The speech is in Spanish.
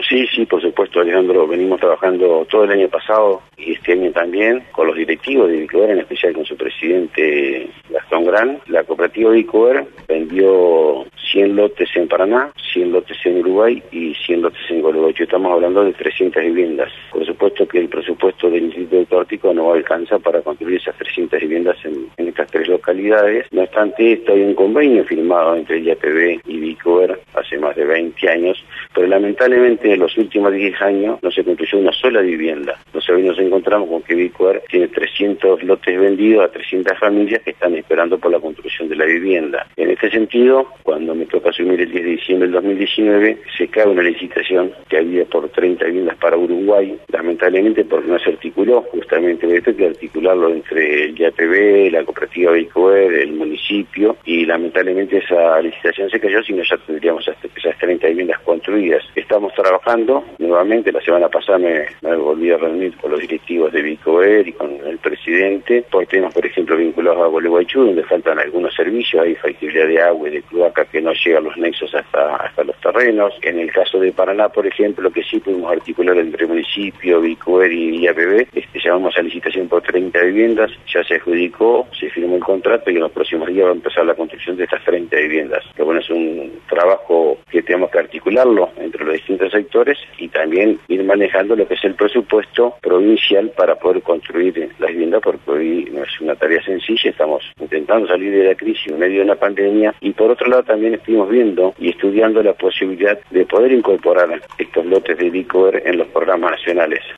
Sí, por supuesto, Alejandro. Venimos trabajando todo el año pasado y este año también con los directivos de Vicoer, en especial con su presidente Gastón Gran. La cooperativa Vicoer vendió 100 lotes en Paraná, 100 lotes en Uruguay y 100 lotes en Gualeguaychú. Estamos hablando de 300 viviendas. Por supuesto que el presupuesto del Instituto Ártico no alcanza para construir esas 300 viviendas en estas tres localidades. No obstante, esto hay un convenio firmado entre el IAPB y Vicoer hace más de 20 años, pero lamentablemente en los últimos 10 años no se construyó una sola vivienda. Entonces hoy nos encontramos con que Vicoer tiene 300 lotes vendidos a 300 familias que están esperando por la construcción de la vivienda. En este sentido, cuando me toca asumir el 10 de diciembre del 2019, se cae una licitación que había por 30 viviendas para Uruguay, lamentablemente porque no se articuló justamente esto, hay que articularlo entre el IAPB, la cooperativa Vicoer, el municipio, y lamentablemente esa licitación se cayó, si no ya tendríamos esas 30 viviendas construidas. Estamos trabajando nuevamente, la semana pasada me volví a reunir con los directivos de Vicoer y con el presidente, por temas, por ejemplo, vinculados a Gualeguaychú, donde faltan algunos servicios, hay factibilidad de agua y de cloaca que no llegan los nexos hasta los terrenos. En el caso de Paraná, por ejemplo, que sí pudimos articular entre municipio, Vicoer y IAPB, llamamos a licitación por 30 viviendas, ya se adjudicó, se firmó el contrato y en los próximos días va a empezar la construcción de estas 30 viviendas. Lo bueno, es un trabajo que tenemos que articularlo entre los distintos sectores y también ir manejando lo que es el presupuesto provincial para poder construir la vivienda, porque hoy no es una tarea sencilla, estamos intentando salir de la crisis en medio de una pandemia, y por otro lado también estuvimos viendo y estudiando la posibilidad de poder incorporar estos lotes de Vicoer en los programas nacionales.